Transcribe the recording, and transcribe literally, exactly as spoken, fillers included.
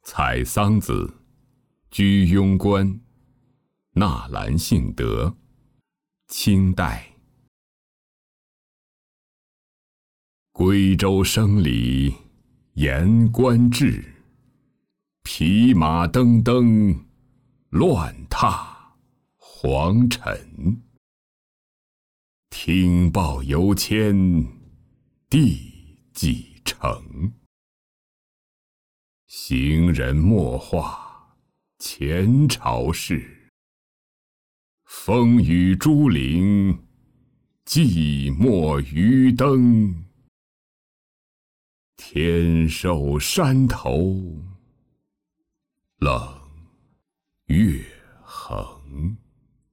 采桑子，居庸关，纳兰性德。清代。归州生理言官至，匹马登登乱踏黄尘。听报犹迁第几城，行人莫话前朝事，风雨珠林寂寞渔灯。天寿山头冷月横。